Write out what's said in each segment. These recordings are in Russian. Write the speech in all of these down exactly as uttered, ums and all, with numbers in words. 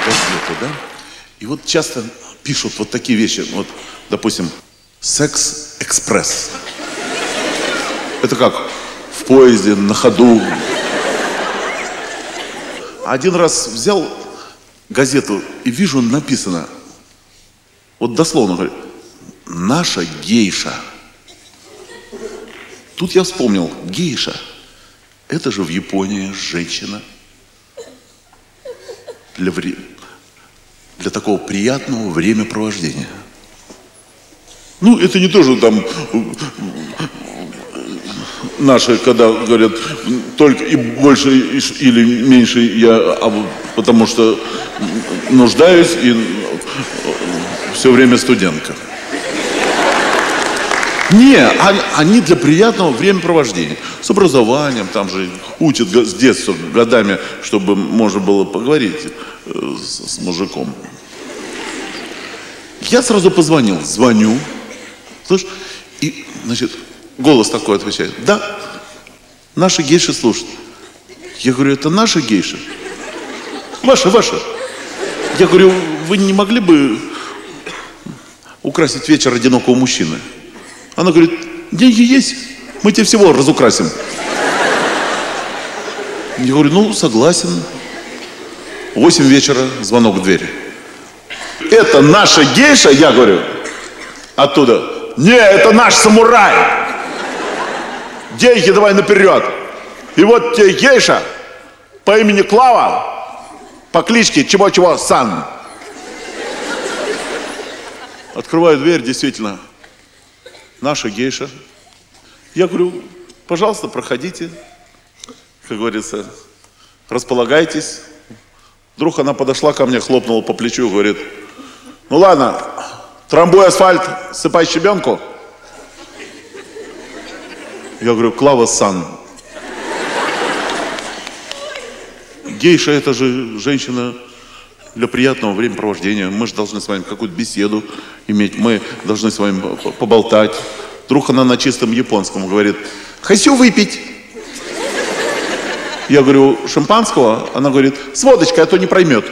газету, да? И вот часто пишут вот такие вещи. Вот, допустим, «Секс-экспресс». Это как в поезде, на ходу. Один раз взял газету и вижу, написано, вот дословно говорит, «Наша гейша». Тут я вспомнил, гейша, это же в Японии женщина. Для, вре... для такого приятного времяпровождения. Ну, это не тоже там наши, когда говорят, только и больше или меньше я, а потому что нуждаюсь и все время студентка. Не, они для приятного времяпровождения. С образованием, там же учат с детства, годами, чтобы можно было поговорить с, с мужиком. Я сразу позвонил, звоню, слышь, и, значит, голос такой отвечает, да, наши гейши слушают. Я говорю, это наши гейши? Ваши, ваши. Я говорю, вы не могли бы украсить вечер одинокого мужчины? Она говорит, деньги есть, мы тебе всего разукрасим. Я говорю, ну, согласен. Восемь вечера, звонок в дверь. Это наша гейша, я говорю, оттуда. Не, это наш самурай. Деньги давай наперед. И вот тебе гейша по имени Клава, по кличке Чего-Чего-Сан. Открываю дверь, действительно. Наша гейша. Я говорю, пожалуйста, проходите. Как говорится, располагайтесь. Вдруг она подошла ко мне, хлопнула по плечу и говорит, ну ладно, трамбуй асфальт, сыпай щебенку. Я говорю, Клава-сан. Гейша это же женщина для приятного времяпровождения. Мы же должны с вами какую-то беседу иметь. Мы должны с вами поболтать. Вдруг она на чистом японском говорит, хочу выпить. Я говорю, шампанского? Она говорит, с водочкой, а то не проймет.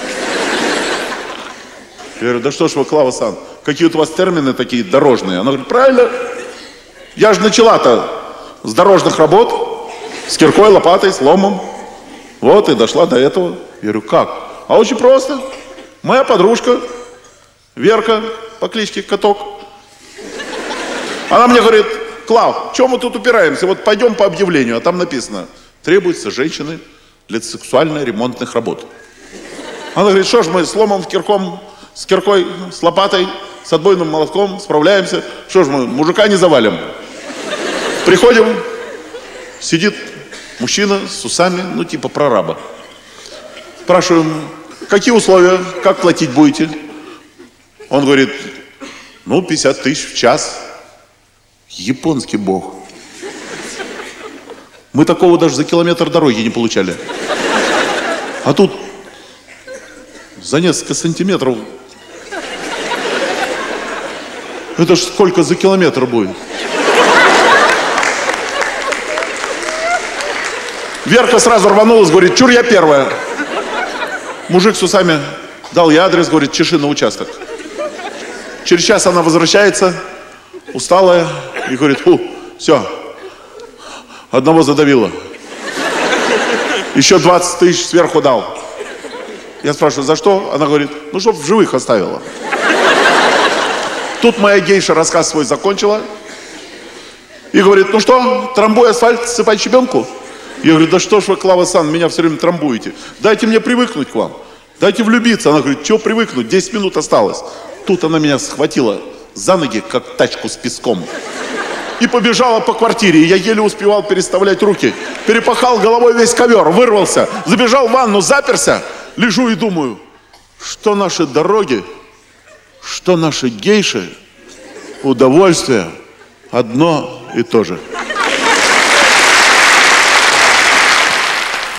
Я говорю, да что ж вы, Клава-сан, какие у вас термины такие дорожные? Она говорит, правильно, я же начала-то с дорожных работ, с киркой, лопатой, с ломом. Вот и дошла до этого. Я говорю, как? А очень просто. Моя подружка, Верка, по кличке Каток. Она мне говорит, Клав, чем мы тут упираемся? Вот пойдем по объявлению, а там написано, требуются женщины для сексуально-ремонтных работ. Она говорит, что ж мы с ломом, кирком, с киркой, с лопатой, с отбойным молотком справляемся. Что ж мы мужика не завалим. Приходим, сидит мужчина с усами, ну типа прораба. Спрашиваем, какие условия, как платить будете? Он говорит, ну пятьдесят тысяч в час. Японский бог. Мы такого даже за километр дороги не получали. А тут за несколько сантиметров. Это ж сколько за километр будет? Верка сразу рванулась, говорит, чур я первая. Мужик с усами дал ей адрес, говорит, чеши на участок. Через час она возвращается, усталая, и говорит, фу, все, одного задавила. Еще двадцать тысяч сверху дал. Я спрашиваю, за что? Она говорит, ну, чтоб в живых оставила. Тут моя гейша рассказ свой закончила. И говорит, ну что, трамбуй асфальт, сыпай щебенку? Я говорю, да что ж вы, Клава-сан, меня все время трамбуете. Дайте мне привыкнуть к вам. Дайте влюбиться. Она говорит, чего привыкнуть, десять минут осталось. Тут она меня схватила за ноги, как тачку с песком. И побежала по квартире. Я еле успевал переставлять руки. Перепахал головой весь ковер, вырвался. Забежал в ванну, заперся. Лежу и думаю, что наши дороги, что наши гейши, удовольствие одно и то же.